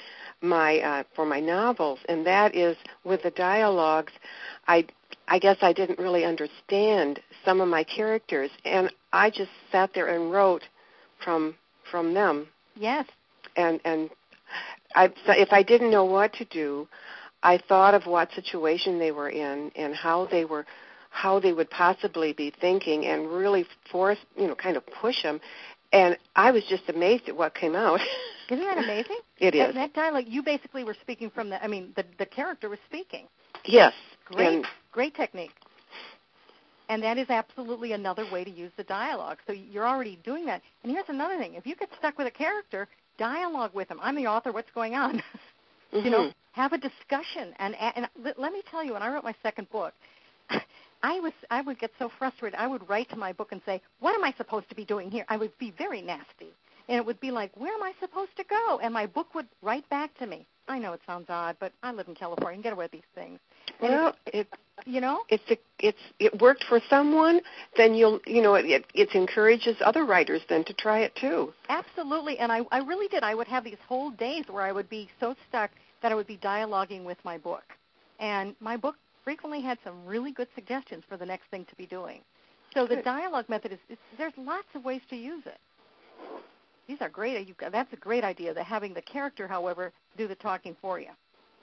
for my novels, and that is with the dialogues. I guess I didn't really understand some of my characters, and I just sat there and wrote from them. Yes. And if I didn't know what to do, I thought of what situation they were in and how they would possibly be thinking, and really force, kind of push them. And I was just amazed at what came out. Isn't that amazing? It is. That dialogue, you basically were speaking from the character was speaking. Yes. Great technique. And that is absolutely another way to use the dialogue. So you're already doing that. And here's another thing. If you get stuck with a character, dialogue with them. I'm the author. What's going on? Mm-hmm. Have a discussion. And let me tell you, when I wrote my second book, I would get so frustrated. I would write to my book and say, what am I supposed to be doing here? I would be very nasty. And it would be like, where am I supposed to go? And my book would write back to me. I know it sounds odd, but I live in California and get away with these things. Well, it worked for someone, then it encourages other writers then to try it too. Absolutely, and I really did. I would have these whole days where I would be so stuck that I would be dialoguing with my book. And my book frequently had some really good suggestions for the next thing to be doing. So the dialogue method there's lots of ways to use it. These are great. That's a great idea, that having the character, however, do the talking for you.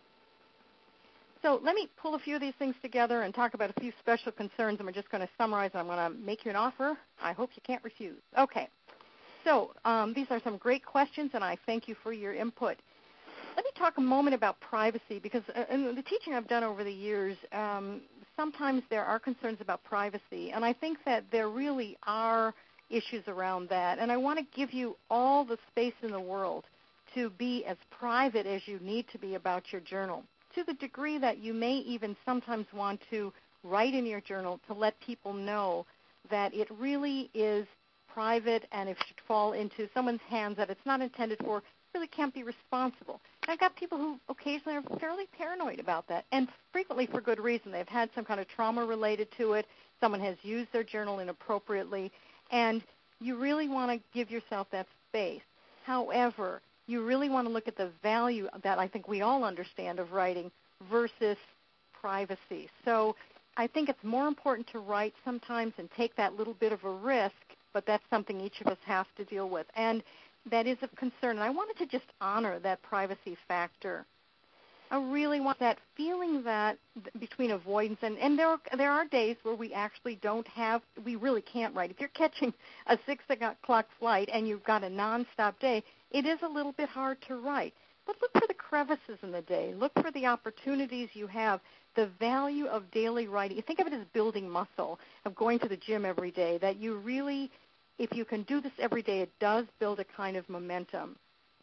So let me pull a few of these things together and talk about a few special concerns, and we're just going to summarize, and I'm going to make you an offer I hope you can't refuse. Okay. So these are some great questions, and I thank you for your input. Let me talk a moment about privacy, because in the teaching I've done over the years, sometimes there are concerns about privacy, and I think that there really are issues around that. And I want to give you all the space in the world to be as private as you need to be about your journal, to the degree that you may even sometimes want to write in your journal to let people know that it really is private, and if it should fall into someone's hands that it's not intended for, really can't be responsible. And I've got people who occasionally are fairly paranoid about that, and frequently for good reason. They've had some kind of trauma related to it. Someone has used their journal inappropriately, and you really want to give yourself that space. However, you really want to look at the value that I think we all understand of writing versus privacy. So I think it's more important to write sometimes and take that little bit of a risk, but that's something each of us has to deal with. And that is of concern. And I wanted to just honor that privacy factor. I really want that feeling that between avoidance, and there are days where we actually we really can't write. If you're catching a 6 o'clock flight and you've got a nonstop day, it is a little bit hard to write. But look for the crevices in the day. Look for the opportunities you have, the value of daily writing. Think of it as building muscle, of going to the gym every day, that you really, if you can do this every day, it does build a kind of momentum.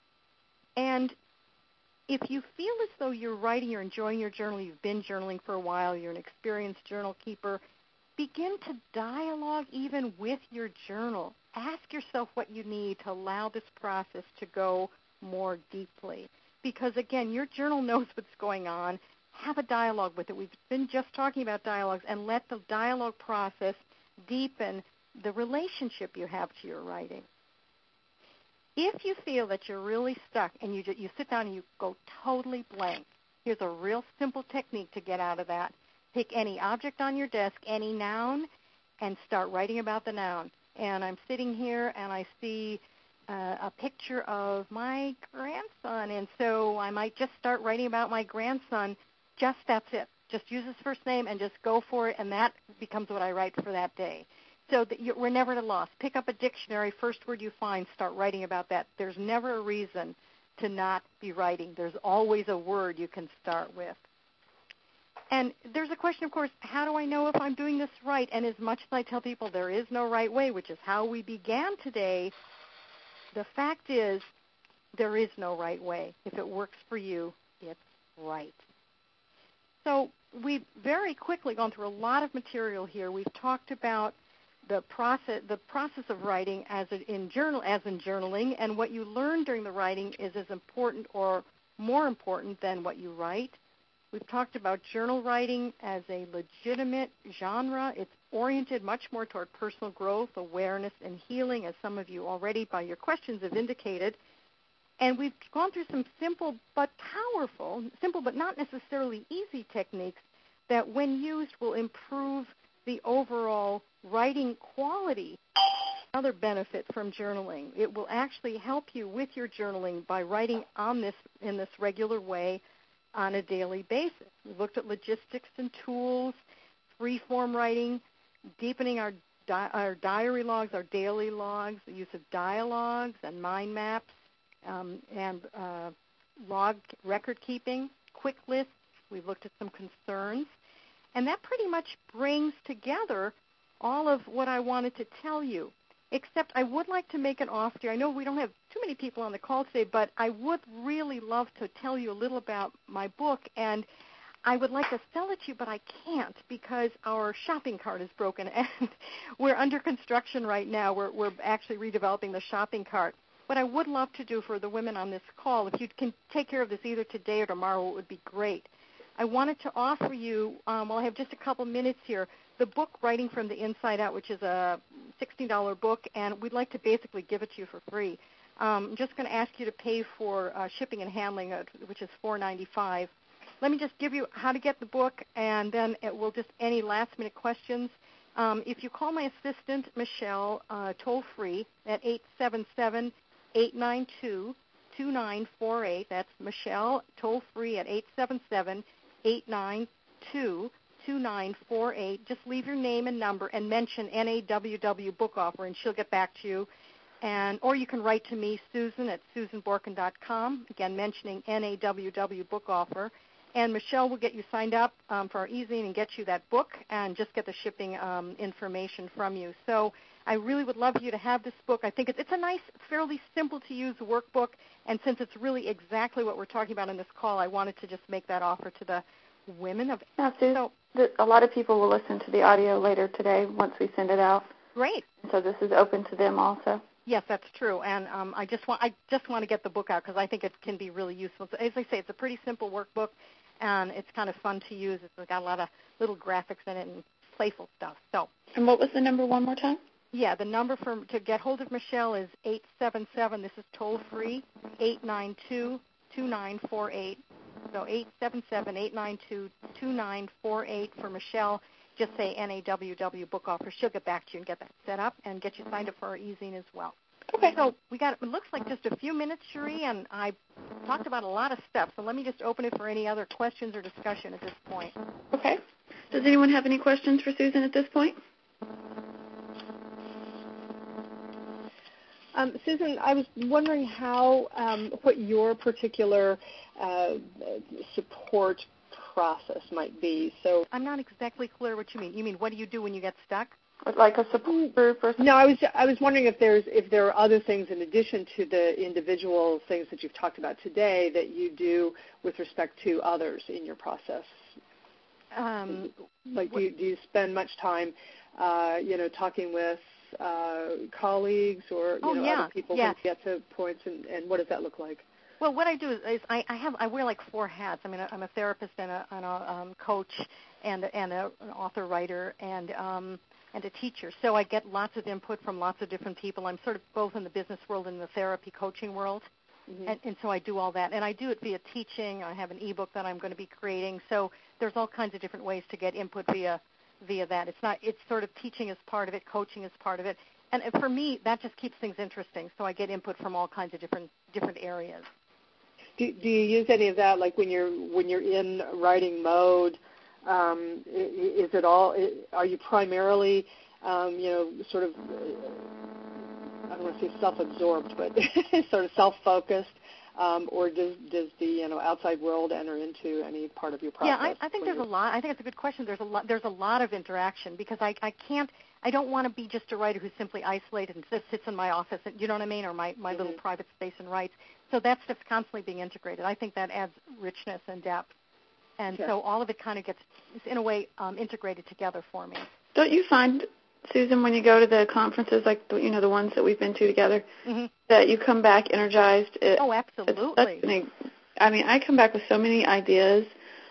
And if you feel as though you're writing, you're enjoying your journal, you've been journaling for a while, you're an experienced journal keeper, begin to dialogue even with your journal. Ask yourself what you need to allow this process to go more deeply. Because, again, your journal knows what's going on. Have a dialogue with it. We've been just talking about dialogues, and let the dialogue process deepen the relationship you have to your writing. If you feel that you're really stuck and you sit down and you go totally blank, here's a real simple technique to get out of that. Pick any object on your desk, any noun, and start writing about the noun. And I'm sitting here and I see a picture of my grandson, and so I might just start writing about my grandson. That's it. Just use his first name and just go for it, and that becomes what I write for that day. So that we're never at a loss. Pick up a dictionary, first word you find, start writing about that. There's never a reason to not be writing. There's always a word you can start with. And there's a question, of course, how do I know if I'm doing this right? And as much as I tell people there is no right way, which is how we began today, the fact is there is no right way. If it works for you, it's right. So we've very quickly gone through a lot of material here. We've talked about the process of writing as in journaling, and what you learn during the writing is as important or more important than what you write. We've talked about journal writing as a legitimate genre. It's oriented much more toward personal growth, awareness, and healing, as some of you already by your questions have indicated. And we've gone through some simple but not necessarily easy techniques that when used will improve the overall writing quality. Another benefit from journaling, it will actually help you with your journaling by writing in this regular way on a daily basis. We looked at logistics and tools, free-form writing, deepening our diary logs, our daily logs, the use of dialogues and mind maps, and log record keeping, quick lists. We've looked at some concerns. And that pretty much brings together all of what I wanted to tell you, except I would like to make an offer. I know we don't have too many people on the call today, but I would really love to tell you a little about my book, and I would like to sell it to you, but I can't because our shopping cart is broken, and we're under construction right now. We're actually redeveloping the shopping cart. What I would love to do for the women on this call, if you can take care of this either today or tomorrow, it would be great. I wanted to offer you, while I have just a couple minutes here, the book Writing from the Inside Out, which is a $16 book, and we'd like to basically give it to you for free. I'm just going to ask you to pay for shipping and handling, which is $4.95. Let me just give you how to get the book, and then it will just any last-minute questions. If you call my assistant, Michelle, toll-free at 877-892-2948, that's Michelle, toll-free at 877-892-2948. Just leave your name and number and mention NAWW Book Offer, and she'll get back to you. Or you can write to me, Susan, at susanborkin.com, again, mentioning NAWW Book Offer. And Michelle will get you signed up for our e-zine and get you that book and just get the shipping information from you. So I really would love you to have this book. I think it's a nice, fairly simple-to-use workbook, and since it's really exactly what we're talking about in this call, I wanted to just make that offer to the women of. Now, Sue, a lot of people will listen to the audio later today once we send it out. Great. So this is open to them also. Yes, that's true, and I just want to get the book out because I think it can be really useful. So, as I say, it's a pretty simple workbook, and it's kind of fun to use. It's got a lot of little graphics in it and playful stuff. So. And what was the number one more time? Yeah, the number to get hold of Michelle is 877. This is toll-free, 892-2948. So 877-892-2948 for Michelle. Just say NAWW Book Offer. She'll get back to you and get that set up and get you signed up for our e-zine as well. Okay. So it looks like just a few minutes, Cherie, and I talked about a lot of stuff. So let me just open it for any other questions or discussion at this point. Okay. Does anyone have any questions for Susan at this point? Susan, I was wondering what your particular support process might be. So I'm not exactly clear what you mean. You mean what do you do when you get stuck? Like a support group or something? No, I was wondering if there are other things in addition to the individual things that you've talked about today that you do with respect to others in your process. Do you spend much time, talking with colleagues or other people who get to points, and what does that look like? Well, what I do is I wear like four hats. I mean, I'm a therapist and a coach and an author writer and a teacher. So I get lots of input from lots of different people. I'm sort of both in the business world and the therapy coaching world. Mm-hmm. And so I do all that. And I do it via teaching. I have an ebook that I'm going to be creating. So there's all kinds of different ways to get input via that. It's sort of teaching is part of it, coaching is part of it. And for me, that just keeps things interesting. So I get input from all kinds of different areas. Do you use any of that, like when you're in writing mode? Is it all? Are you primarily, sort of? I don't want to say self-absorbed, but sort of self-focused, or does the outside world enter into any part of your process? Yeah, I think there's a lot. I think it's a good question. There's a lot of interaction because I don't want to be just a writer who's simply isolated and just sits in my office, you know what I mean, or my mm-hmm. little private space and writes. So that stuff's constantly being integrated. I think that adds richness and depth. And so all of it kind of gets, in a way, integrated together for me. Don't you find, Susan, when you go to the conferences, like the ones that we've been to together, mm-hmm. that you come back energized? Oh, absolutely. I come back with so many ideas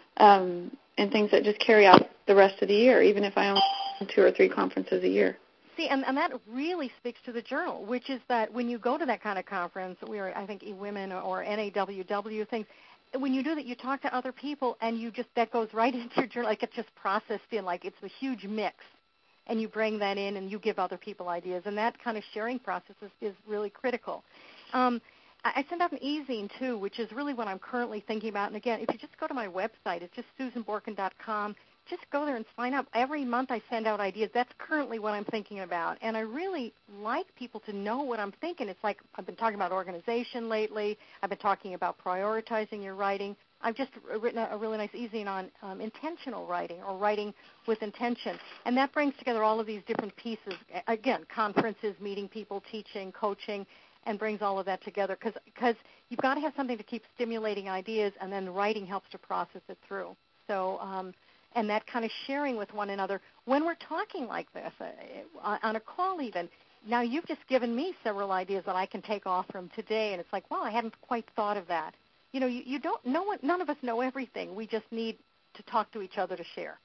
and things that just carry out the rest of the year, even if I only go to 2 or 3 conferences a year. See, and that really speaks to the journal, which is that when you go to that kind of conference, I think eWomen or NAWW things, when you do that, you talk to other people, and that goes right into your journal. Like, it's just processed in, like it's a huge mix, and you bring that in, and you give other people ideas, and that kind of sharing process is really critical. I send out an e-zine, too, which is really what I'm currently thinking about. And, again, if you just go to my website, it's just SusanBorkin.com. Just go there and sign up. Every month I send out ideas. That's currently what I'm thinking about. And I really like people to know what I'm thinking. It's like I've been talking about organization lately. I've been talking about prioritizing your writing. I've just written a really nice e-zine on intentional writing, or writing with intention. And that brings together all of these different pieces. Again, conferences, meeting people, teaching, coaching, and brings all of that together, because you've got to have something to keep stimulating ideas, and then writing helps to process it through. So, and that kind of sharing with one another when we're talking like this, on a call even. Now, you've just given me several ideas that I can take off from today, and it's like, wow, I hadn't quite thought of that. You know, you don't know, none of us know everything. We just need to talk to each other to share.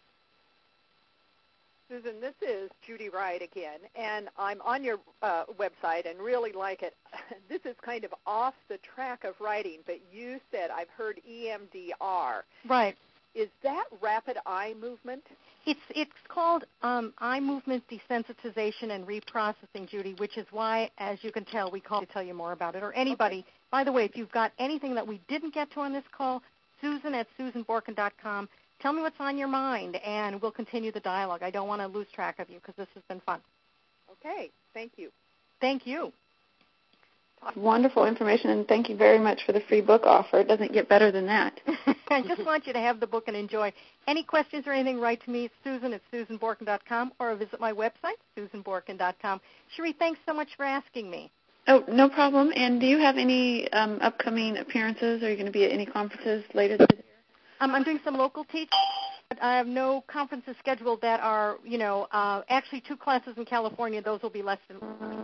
Susan, this is Judy Wright again, and I'm on your website and really like it. This is kind of off the track of writing, but you said, I've heard EMDR. Right. Is that rapid eye movement? It's called eye movement desensitization and reprocessing, Judy, which is why, as you can tell, we call to tell you more about it, or anybody. Okay. By the way, if you've got anything that we didn't get to on this call, Susan at SusanBorkin.com. Tell me what's on your mind, and we'll continue the dialogue. I don't want to lose track of you, because this has been fun. Okay. Thank you. Thank you. Wonderful information, and thank you very much for the free book offer. It doesn't get better than that. I just want you to have the book and enjoy. Any questions or anything, write to me, Susan at SusanBorkin.com, or visit my website, SusanBorkin.com. Cherie, thanks so much for asking me. Oh, no problem. And do you have any upcoming appearances? Are you going to be at any conferences later this year? I'm doing some local teaching. I have no conferences scheduled that are, actually 2 classes in California. Ththose will be less than